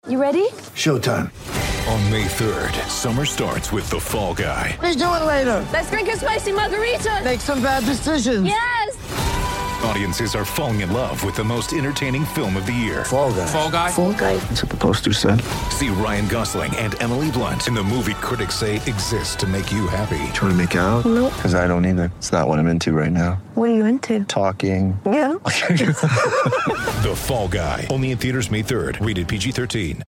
You ready? Showtime. On May 3rd, summer starts with The Fall Guy. Let's do it later. Let's drink a spicy margarita. Make some bad decisions. Yes! Audiences are falling in love with the most entertaining film of the year. Fall Guy. Fall Guy? Fall guy. That's what the poster said. See Ryan Gosling and Emily Blunt in the movie critics say exists to make you happy. Trying to make it out? Nope. Because I don't either. It's not what I'm into right now. What are you into? Talking. Yeah. The Fall Guy. Only in theaters May 3rd. Rated PG-13.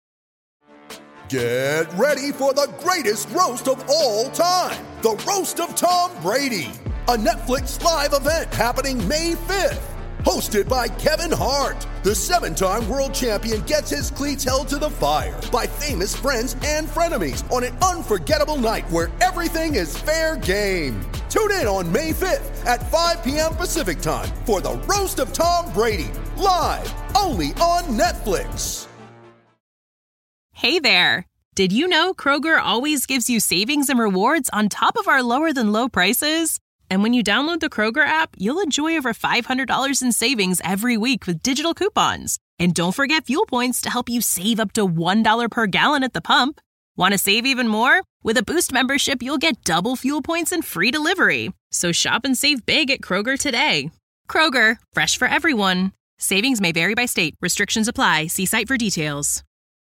Get ready for the greatest roast of all time. The Roast of Tom Brady. A Netflix live event happening May 5th. Hosted by Kevin Hart. The 7-time world champion gets his cleats held to the fire by famous friends and frenemies on an unforgettable night where everything is fair game. Tune in on May 5th at 5 p.m. Pacific time for the Roast of Tom Brady. Live only on Netflix. Hey there! Did you know Kroger always gives you savings and rewards on top of our lower-than-low prices? And when you download the Kroger app, you'll enjoy over $500 in savings every week with digital coupons. And don't forget fuel points to help you save up to $1 per gallon at the pump. Want to save even more? With a Boost membership, you'll get double fuel points and free delivery. So shop and save big at Kroger today. Kroger, fresh for everyone. Savings may vary by state. Restrictions apply. See site for details.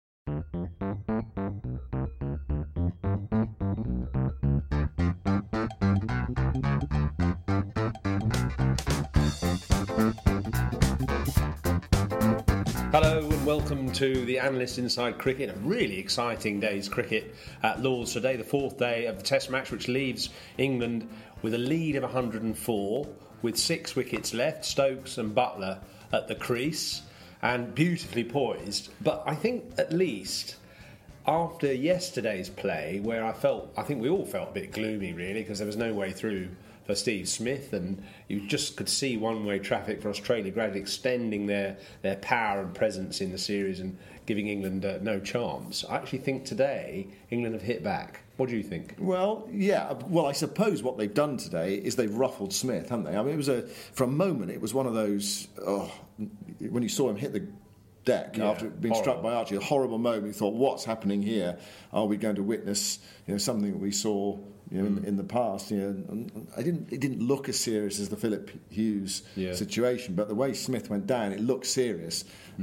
Hello and welcome to the Analyst Inside Cricket. A really exciting day's cricket at Lord's today, the fourth day of the Test match, which leaves England with a lead of 104 with 6 wickets left. Stokes and Buttler at the crease and beautifully poised. But I think at least after yesterday's play, where I think we all felt a bit gloomy really, because there was no way through for Steve Smith, and you just could see one-way traffic for Australia gradually extending their power and presence in the series and giving England no chance. I actually think today England have hit back. What do you think? Well, yeah. Well, I suppose what they've done today is they've ruffled Smith, haven't they? I mean, for a moment, it was one of those. When you saw him hit the deck after being struck by Archie, a horrible moment. You thought, what's happening here? Are we going to witness, something that we saw, in the past? It didn't look as serious as the Philip Hughes situation, but the way Smith went down, it looked serious,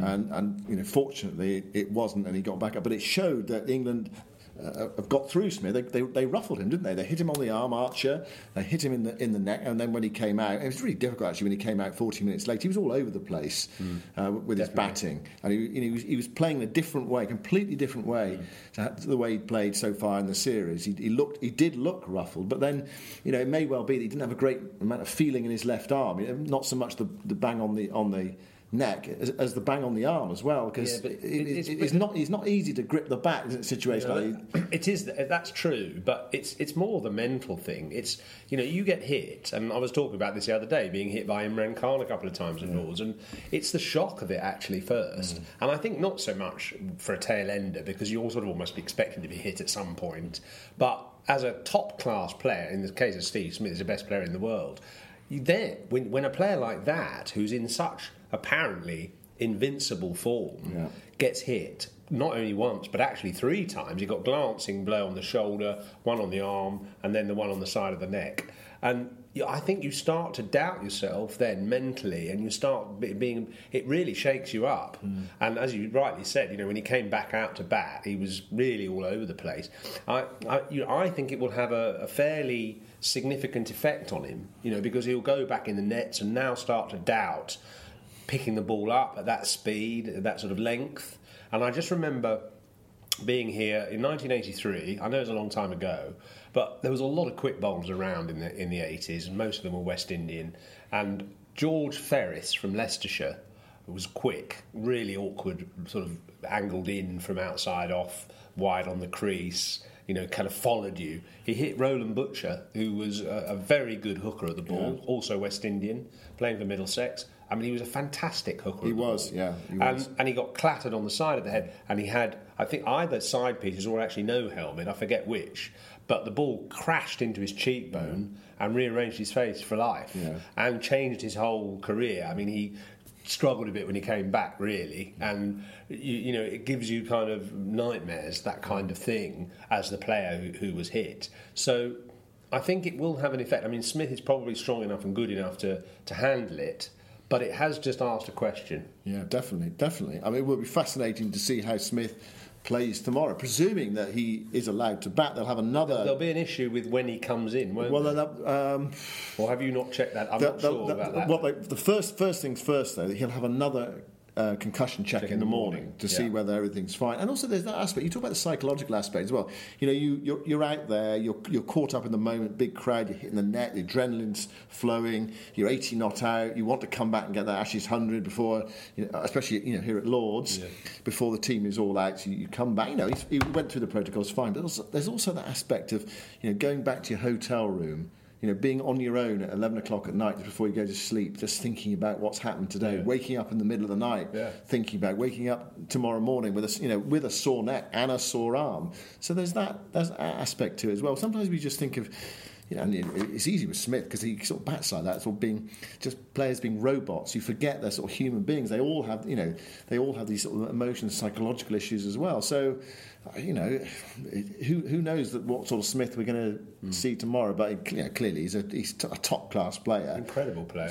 and fortunately it wasn't, and he got back up. But it showed that England have got through Smith. They ruffled him, didn't they? They hit him on the arm, Archer. They hit him in the neck, and then when he came out, it was really difficult actually. When he came out 40 minutes later, he was all over the place with his batting, and he was playing a different way, completely different way to the way he'd played so far in the series. He did look ruffled, but then it may well be that he didn't have a great amount of feeling in his left arm. Not so much the bang on the neck as the bang on the arm as well, because it's not easy to grip the bat in a situation like that. It is, that's true, but it's more the mental thing. It's you get hit, and I was talking about this the other day, being hit by Imran Khan a couple of times at Lord's, and it's the shock of it actually first, and I think not so much for a tail ender, because you're sort of almost expecting to be hit at some point, but as a top class player, in the case of Steve Smith, is the best player in the world. When a player like that, who's in such apparently invincible form, gets hit not only once but actually 3 times. He got glancing blow on the shoulder, one on the arm, and then the one on the side of the neck. And I think you start to doubt yourself then mentally, and you start being. It really shakes you up. And as you rightly said, when he came back out to bat, he was really all over the place. I think it will have a fairly significant effect on him, because he'll go back in the nets and now start to doubt picking the ball up at that speed, at that sort of length. And I just remember being here in 1983. I know it was a long time ago, but there was a lot of quick bowlers around in the 80s, and most of them were West Indian. And George Ferris from Leicestershire was quick, really awkward, sort of angled in from outside off, wide on the crease, kind of followed you. He hit Roland Butcher, who was a very good hooker of the ball, also West Indian, playing for Middlesex. I mean, he was a fantastic hooker. He was. And he got clattered on the side of the head, and he had, I think, either side pieces or actually no helmet, I forget which, but the ball crashed into his cheekbone and rearranged his face for life and changed his whole career. I mean, he struggled a bit when he came back, really, and it gives you kind of nightmares, that kind of thing, as the player who was hit. So I think it will have an effect. I mean, Smith is probably strong enough and good enough to handle it, but it has just asked a question. Yeah, definitely. I mean, it will be fascinating to see how Smith plays tomorrow, presuming that he is allowed to bat. They'll have another. There'll be an issue with when he comes in, won't there? Or have you not checked that? I'm not sure about that. Well, the first things first, though, he'll have another concussion check in the morning to see whether everything's fine. And also, there's that aspect. You talk about the psychological aspect as well. You're out there, you're caught up in the moment, big crowd, you're hitting the net, the adrenaline's flowing, you're 80 not out, you want to come back and get that Ashes 100 before, especially here at Lords, before the team is all out. So you come back. He went through the protocols fine, but there's also that aspect of going back to your hotel room. Being on your own at 11 o'clock at night before you go to sleep, just thinking about what's happened today, waking up in the middle of the night, thinking about waking up tomorrow morning with a sore neck and a sore arm. So there's that aspect to it as well. Sometimes we just think of, and it's easy with Smith because he sort of bats like that, sort of being just players being robots. You forget they're sort of human beings. They all have, they all have these sort of emotions, psychological issues as well. So, who knows what sort of Smith we're going to see tomorrow? But clearly he's a top class player, incredible player.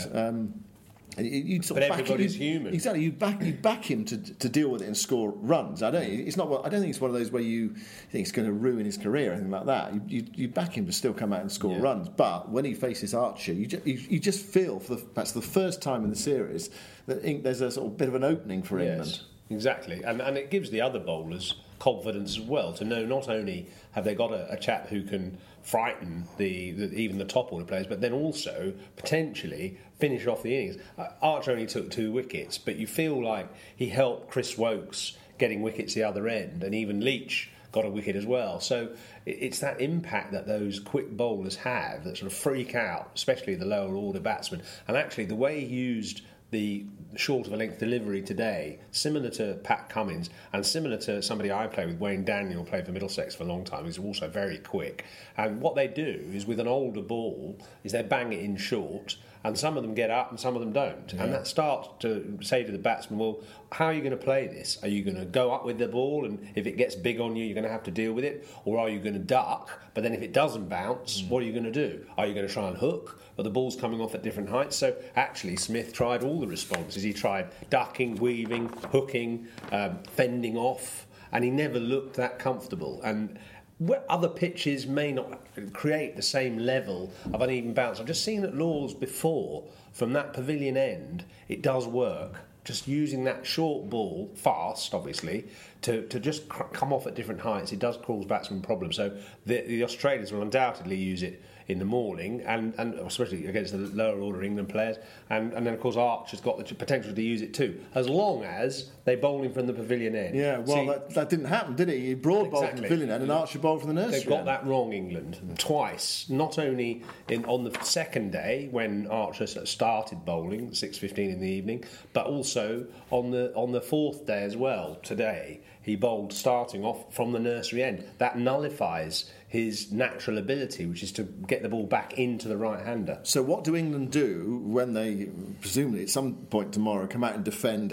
But everybody's human. Exactly, you back him to deal with it and score runs. I don't think it's one of those where you think it's going to ruin his career or anything like that. You back him to still come out and score runs. But when he faces Archer, you just feel that's the first time in the series that there's a sort of bit of an opening for England. Exactly, and it gives the other bowlers confidence as well to know not only have they got a chap who can frighten even the top order players, but then also potentially finish off the innings. Archer only took 2 wickets, but you feel like he helped Chris Woakes getting wickets the other end, and even Leach got a wicket as well. So it's that impact that those quick bowlers have that sort of freak out, especially the lower order batsmen. And actually the way he used the short of a length delivery today, similar to Pat Cummins and similar to somebody I play with, Wayne Daniel, played for Middlesex for a long time. He's also very quick. And what they do is with an older ball is they bang it in short, and some of them get up and some of them don't. Yeah. And that starts to say to the batsman, well, how are you going to play this? Are you going to go up with the ball and if it gets big on you, you're going to have to deal with it? Or are you going to duck, but then if it doesn't bounce, what are you going to do? Are you going to try and hook? Or the ball's coming off at different heights? So actually Smith tried all the responses. He tried ducking, weaving, hooking, fending off, and he never looked that comfortable. And other pitches may not create the same level of uneven bounce. I've just seen at Lords before, from that pavilion end, it does work. Just using that short ball, fast obviously, to just come off at different heights, it does cause batsmen problems. So the Australians will undoubtedly use it in the morning, and especially against the lower order England players, and then of course Archer's got the potential to use it too, as long as they bowl him from the pavilion end. Yeah, well, that didn't happen, did it? He broad bowled from the pavilion end, and Archer bowled from the nursery. They've got that wrong, England, twice. Not only on the second day when Archer started bowling, 6:15 in the evening, but also on the fourth day as well. Today he bowled starting off from the nursery end. That nullifies his natural ability, which is to get the ball back into the right-hander. So what do England do when they, presumably at some point tomorrow, come out and defend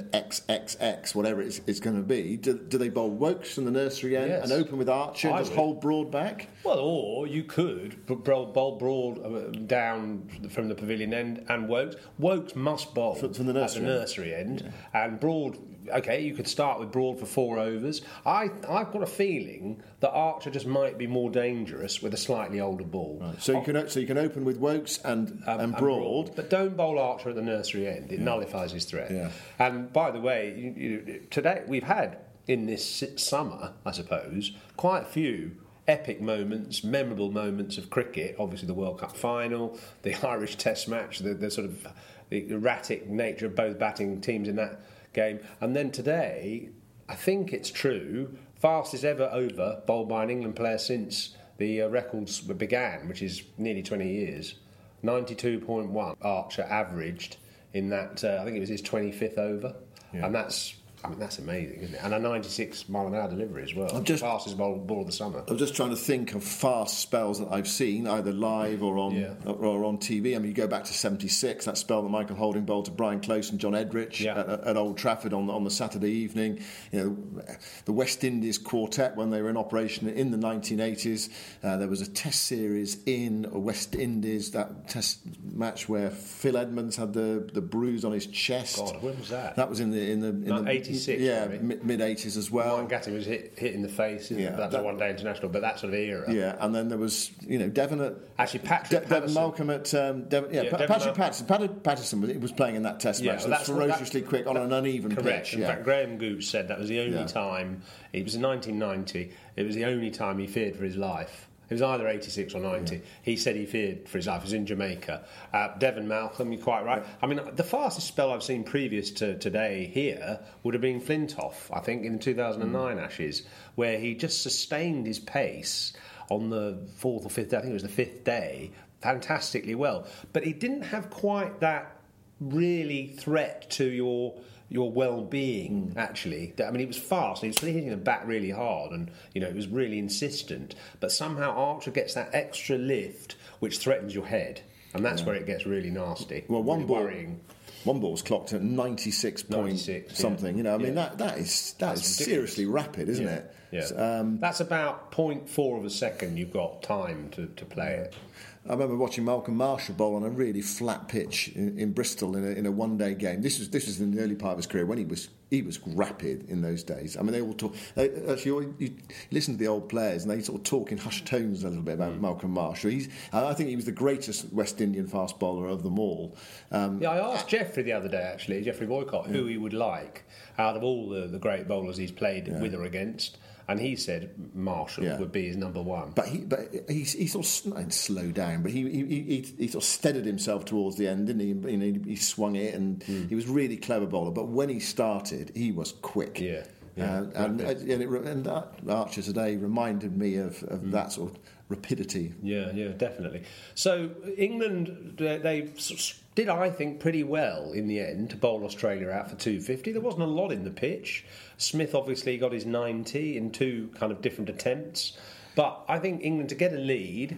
XXX, whatever it's going to be? Do they bowl Woakes from the nursery end and open with Archer and just hold Broad back? Well, or you could bowl Broad down from the pavilion end and Woakes. Woakes must bowl from the nursery end. And Broad, OK, you could start with Broad for 4 overs. I've got a feeling that Archer just might be more dangerous with a slightly older ball. Right. So you can open with Woakes and Broad, but don't bowl Archer at the nursery end. It nullifies his threat. Yeah. And by the way, today we've had in this summer, I suppose, quite a few epic moments, memorable moments of cricket. Obviously, the World Cup final, the Irish Test match, the sort of the erratic nature of both batting teams in that game, and then today, I think it's true, fastest ever over bowled by an England player since the records began, which is nearly 20 years. 92.1 Archer averaged in that, I think it was his 25th over. Yeah. And that's I mean, that's amazing, isn't it? And a 96 mile an hour delivery as well. Fastest ball of the summer. I'm just trying to think of fast spells that I've seen, either live or on TV. I mean, you go back to 76, that spell that Michael Holding bowled to Brian Close and John Edrich at Old Trafford on the Saturday evening. The West Indies quartet, when they were in operation in the 1980s, there was a test series in West Indies, that test match where Phil Edmonds had the bruise on his chest. God, when was that? That was in the 86, mid 80s as well. Ryan Gatting was hit in the face. That's a one-day international, but that sort of era. Yeah, and then there was Devon at Devon Malcolm at Patrick Patterson was playing in that Test match. That's ferociously quick on an uneven pitch. In fact, Graham Gooch said that was the only time. It was in 1990. It was the only time he feared for his life. It was either 86 or 90. Yeah. He said he feared for his life. He was in Jamaica. Devon Malcolm, you're quite right. I mean, the fastest spell I've seen previous to today here would have been Flintoff, I think, in the 2009 Ashes, where he just sustained his pace on the fourth or fifth day. I think it was the fifth day, fantastically well. But he didn't have quite that really threat to your well-being, actually. I mean, he was fast, and he was hitting the bat really hard, and, it was really insistent. But somehow Archer gets that extra lift, which threatens your head, and that's where it gets really nasty. Well, one ball was clocked at 96 point something. I mean, that is seriously rapid, isn't it? Yeah. That's about 0.4 of a second you've got time to play it. I remember watching Malcolm Marshall bowl on a really flat pitch in Bristol in a one-day game. This was in the early part of his career when he was rapid in those days. I mean, they all talk. You listen to the old players, and they sort of talk in hushed tones a little bit about Malcolm Marshall. I think he was the greatest West Indian fast bowler of them all. I asked Geoffrey the other day, actually, Geoffrey Boycott, who he would like out of all the great bowlers he's played with or against. And he said Marshall would be his number one. But he sort of slowed down, but he sort of steadied himself towards the end, didn't he? He swung it, and he was really clever bowler. But when he started, he was quick. And Archer today reminded me of that sort of rapidity. Yeah, definitely. So England, they did, I think, pretty well in the end to bowl Australia out for 250. There wasn't a lot in the pitch. Smith obviously got his 90 in two kind of different attempts. But I think England, to get a lead,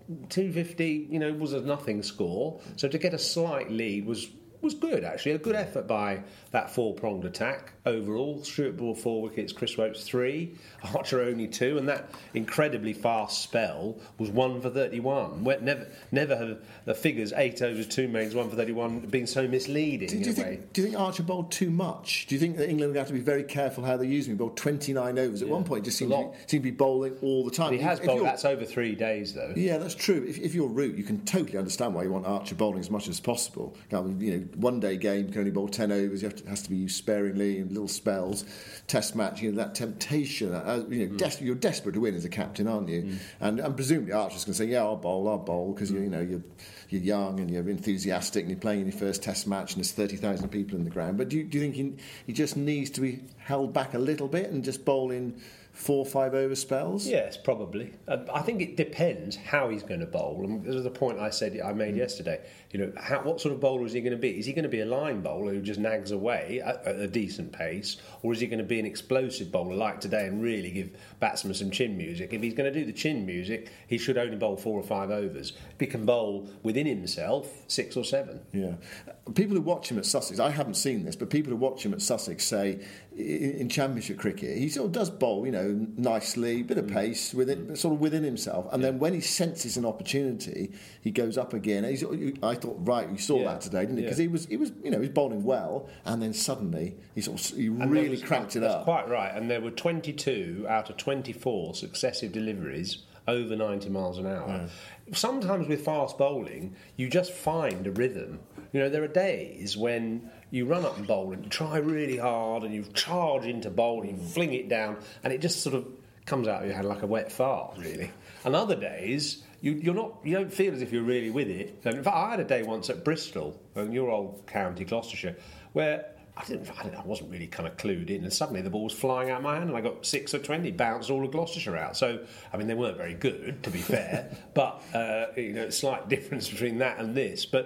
250, was a nothing score. So to get a slight lead was good, actually. A good effort by that four-pronged attack overall. Stuart Broad 4 wickets, Chris Ropes 3, Archer only 2, and that incredibly fast spell was 1 for 31. Never have the figures 8 overs, 2 mains, 1 for 31 been so misleading do you think Archer bowled too much? Do you think that England would have to be very careful how they use him? He bowled 29 overs at one point. Just seemed to be bowling all the time. But he has bowled. That's over 3 days, though. Yeah, that's true. If you're Root, you can totally understand why you want Archer bowling as much as possible. One-day game, you can only bowl 10 overs. It has to be used sparingly in little spells. Test match, that temptation. You're desperate to win as a captain, aren't you? And presumably Archer's going to say, I'll bowl, because you're young and you're enthusiastic and you're playing in your first Test match and there's 30,000 people in the ground. But do you think he just needs to be held back a little bit and just bowl in 4 or 5 over spells? Yes, probably. I think it depends how he's going to bowl. And this is the point I made yesterday. What sort of bowler is he going to be? Is he going to be a line bowler who just nags away at a decent pace, or is he going to be an explosive bowler like today and really give batsmen some chin music? If he's going to do the chin music, he should only bowl 4 or 5 overs. If he can bowl within himself 6 or 7. Yeah. People who watch him at Sussex, I haven't seen this, but people who watch him at Sussex say in Championship cricket, he sort of does bowl, nicely, bit of pace sort of within himself, and then when he senses an opportunity, he goes up again. I thought, right, you saw that today, didn't he? Because he was bowling well, and then suddenly he really cranked it up. That's quite right. And there were 22 out of 24 successive deliveries over 90 miles an hour. Sometimes with fast bowling, you just find a rhythm. There are days when you run up and bowl and you try really hard and you charge into bowl and you fling it down and it just sort of comes out of your hand like a wet fart, really. And other days, you don't feel as if you're really with it. In fact, I had a day once at Bristol, in your old county, Gloucestershire, where I wasn't really kind of clued in, and suddenly the ball was flying out of my hand, and I got 6 or 20, bounced all of Gloucestershire out. So, I mean, they weren't very good, to be fair, but slight difference between that and this. But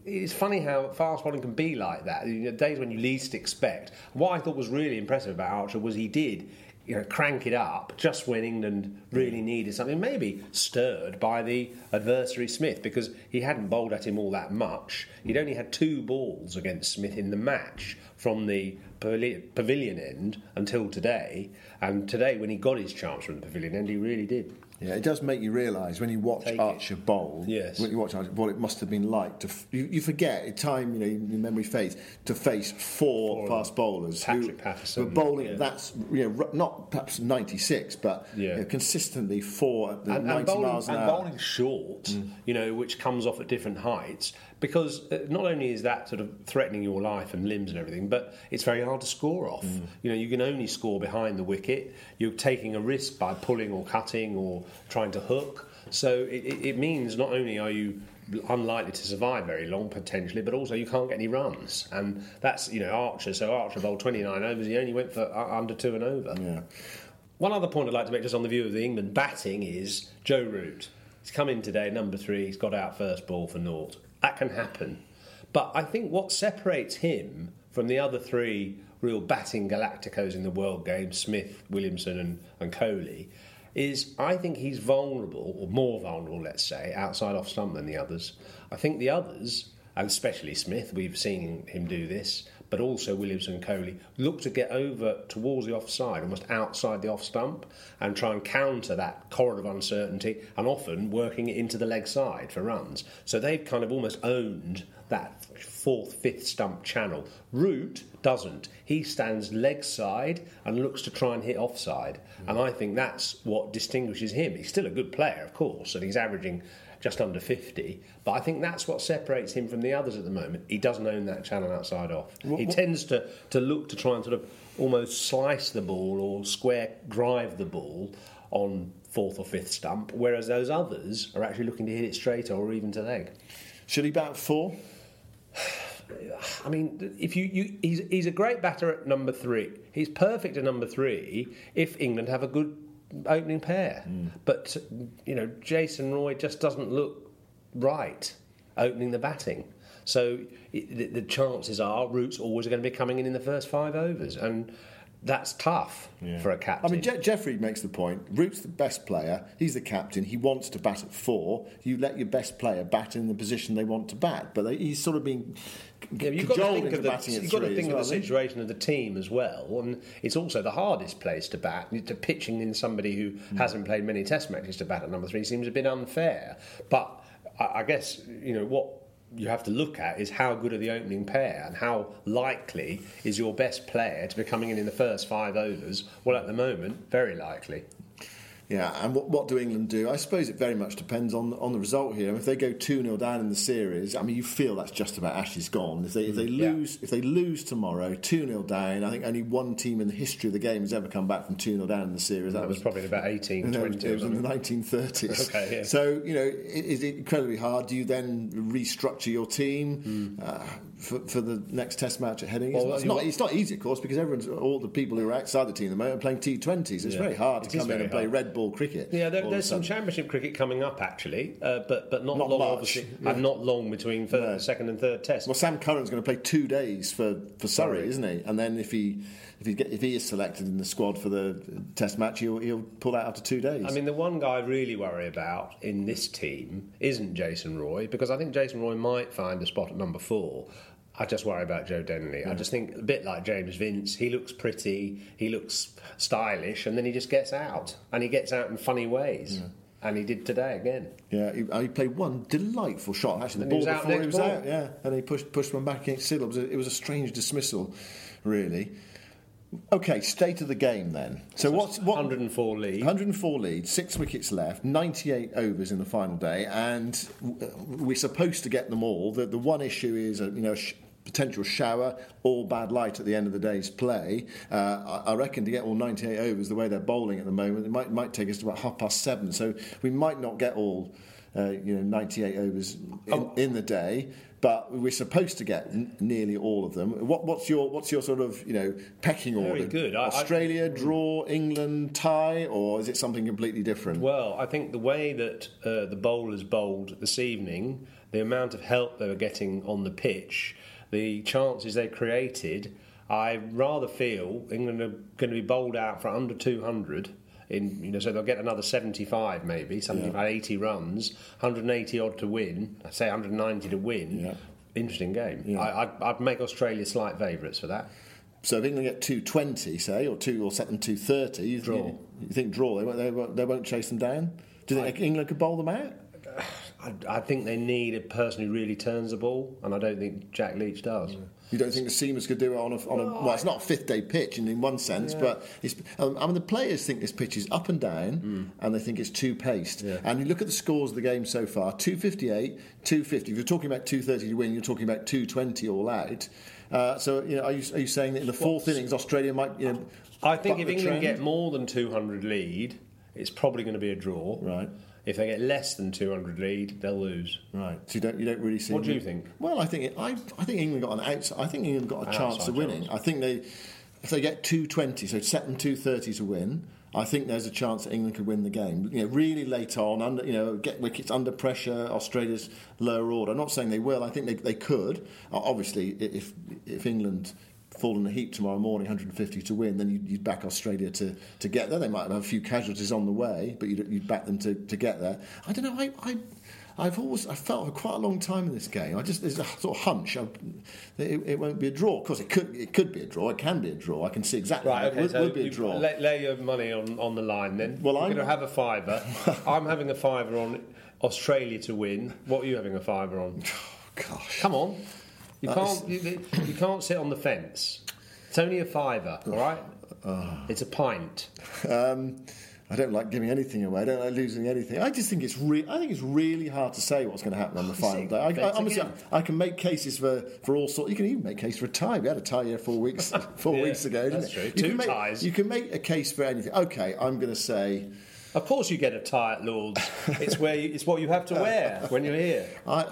it's funny how fast bowling can be like that. Days when you least expect. What I thought was really impressive about Archer was he did crank it up just when England really needed something, maybe stirred by the adversary Smith, because he hadn't bowled at him all that much. He'd only had 2 balls against Smith in the match from the pavilion end until today, and today when he got his chance from the pavilion end, he really did. Yeah, it does make you realise when you watch Archer bowl. Yes. When you watch Archer bowl, it must have been like you forget at time. Your memory fades to face four fast bowlers Patrick Patterson, were bowling. That's not perhaps 96, but consistently 4 at the 90 miles an hour. And bowling short, which comes off at different heights. Because not only is that sort of threatening your life and limbs and everything, but it's very hard to score off. You can only score behind the wicket. You're taking a risk by pulling or cutting or trying to hook. So it means not only are you unlikely to survive very long potentially, but also you can't get any runs. And that's Archer. So Archer bowled 29 overs. He only went for under 2 and over. Yeah. One other point I'd like to make just on the view of the England batting is Joe Root. He's come in today, number 3. He's got out first ball for naught. That can happen. But I think what separates him from the other 3 real batting galacticos in the world game, Smith, Williamson and Kohli, is I think he's vulnerable, or more vulnerable, let's say, outside off stump than the others. I think the others, and especially Smith, we've seen him do this, but also Williamson and Kohli, look to get over towards the offside, almost outside the off stump, and try and counter that corridor of uncertainty, and often working it into the leg side for runs. So they've kind of almost owned that 4th, 5th stump channel. Root doesn't. He stands leg side and looks to try and hit offside. And I think that's what distinguishes him. He's still a good player, of course, and he's averaging just under 50, but I think that's what separates him from the others at the moment. He doesn't own that channel outside off. He tends to look to try and sort of almost slice the ball or square drive the ball on 4th or 5th stump, whereas those others are actually looking to hit it straight or even to leg. Should he bat 4? I mean, he's a great batter at number 3. He's perfect at number 3 if England have a good opening pair. But Jason Roy just doesn't look right opening the batting. So the chances are Root's always going to be coming in the first 5 overs, and that's tough for a captain. I mean, Jeffrey makes the point. Root's the best player. He's the captain. He wants to bat at 4. You let your best player bat in the position they want to bat, but he's sort of being you've got to think of the situation of the team as well, and it's also the hardest place to bat. To pitching in somebody who hasn't played many Test matches to bat at number 3 seems a bit unfair. But I guess what you have to look at is how good are the opening pair and how likely is your best player to be coming in the first 5 overs. Well, at the moment, very likely. Yeah, and what do England do? I suppose it very much depends on the result here. If they go 2-0 down in the series, I mean, you feel that's just about Ashes gone. If they lose tomorrow, 2-0 down, I think only one team in the history of the game has ever come back from 2-0 down in the series. That was probably in about 1820. It was in the 1930s. Okay, yeah. So, is it incredibly hard? Do you then restructure your team for the next Test match at Heading? It's not easy, of course, because all the people who are outside the team at the moment are playing T20s. It's very hard to come in and play red ball cricket. Yeah, there's some Championship cricket coming up actually, but not long, much. Obviously, and not long between second and third Test. Well, Sam Curran's going to play 2 days for Surrey, isn't he? And then if he is selected in the squad for the Test match, he'll pull out after 2 days. I mean, the one guy I really worry about in this team isn't Jason Roy, because I think Jason Roy might find a spot at number 4. I just worry about Joe Denley. I just think a bit like James Vince, he looks pretty, he looks stylish, and then he just gets out. And he gets out in funny ways. Yeah. And he did today again. Yeah, he played one delightful shot. Actually, the ball before he was out, yeah. And he pushed one back against Siddle. It was a strange dismissal, really. OK, state of the game then. So what's 104 lead. 104 lead, 6 wickets left, 98 overs in the final day, and we're supposed to get them all. The one issue is potential shower or bad light at the end of the day's play. I reckon to get all 98 overs the way they're bowling at the moment, it might take us to about 7:30. So we might not get all 98 overs in the day. But we're supposed to get nearly all of them. What's your sort of pecking order? Very good. Australia, draw, England, tie, or is it something completely different? Well, I think the way that the bowlers bowled this evening, the amount of help they were getting on the pitch, the chances they created, I rather feel England are going to be bowled out for under 200. So they'll get another 75 maybe, something like 80 runs, 180 odd to win, I'd say 190 to win. Yeah. Interesting game. Yeah. I'd make Australia slight favourites for that. So if England get 220, say, or set them 230, draw. You think draw? They won't chase them down? Do you think England could bowl them out? I think they need a person who really turns the ball, and I don't think Jack Leach does. Yeah. You don't think the seamers could do it on a well, it's not a fifth-day pitch in one sense, but the players think this pitch is up and down, and they think it's too paced. Yeah. And you look at the scores of the game so far: 258, 250. If you're talking about 230 to win, you're talking about 220 all out. So are you saying that in the fourth innings, Australia might? I think if England get more than 200 lead, it's probably going to be a draw. Right. If they get less than 200 lead, they'll lose. Right. So you don't really see. What do you think? Well, I think England got I think England got a chance of winning. I think if they get 220, so set them 230 to win. I think there's a chance that England could win the game. Really late on, get wickets under pressure. Australia's lower order. I'm not saying they will. I think they could. Obviously, if England fall in a heap tomorrow morning, 150 to win, then you'd back Australia to get there. They might have a few casualties on the way, but you'd back them to get there. I don't know. I've felt for quite a long time in this game. There's a sort of hunch it won't be a draw. Of course, it could be a draw. It can be a draw. I can see exactly. Right. Okay, it would be a draw. Lay your money on the line then. Well, I'm going to have a fiver. I'm having a fiver on Australia to win. What are you having a fiver on? Oh, gosh. Come on. You can't sit on the fence. It's only a fiver, all right? It's a pint. I don't like giving anything away. I don't like losing anything. I just think it's really hard to say what's going to happen on the final day. Honestly, I can make cases for all sorts. You can even make a case for a tie. We had a tie here 4 weeks ago. That's true. Ties. You can make a case for anything. Okay, I'm going to say. Of course, you get a tie at Lord's. It's what you have to wear when you're here. I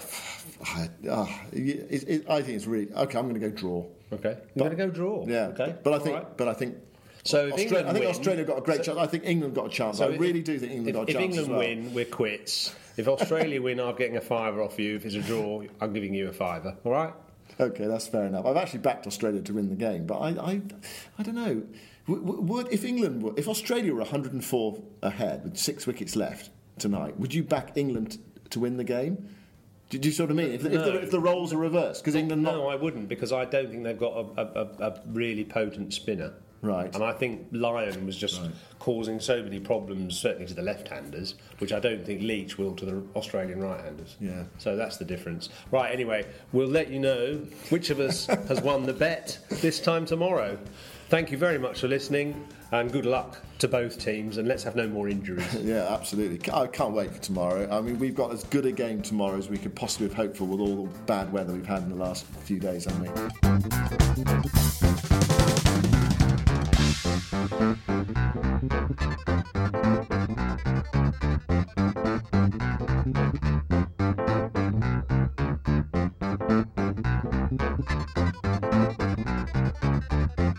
think it's really okay. I'm going to go draw. Okay, you're going to go draw. Yeah. Okay. But I think. So Australia got a great chance. I think England got a chance. I really do think England got a chance. If England win, we're quits. If Australia win, I'm getting a fiver off you. If it's a draw, I'm giving you a fiver. All right? Okay, that's fair enough. I've actually backed Australia to win the game, but I don't know. If Australia were 104 ahead with 6 wickets left tonight, would you back England to win the game? Do you sort of mean if the roles are reversed? Because England No, I wouldn't, because I don't think they've got a really potent spinner. Right. And I think Lyon was just causing so many problems, certainly to the left-handers, which I don't think Leach will to the Australian right-handers. Yeah. So that's the difference. Right, anyway, we'll let you know which of us has won the bet this time tomorrow. Thank you very much for listening, and good luck to both teams, and let's have no more injuries. Yeah, absolutely. I can't wait for tomorrow. I mean, we've got as good a game tomorrow as we could possibly have hoped for with all the bad weather we've had in the last few days, haven't we?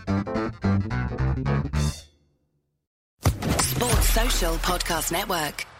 Sports Social Podcast Network.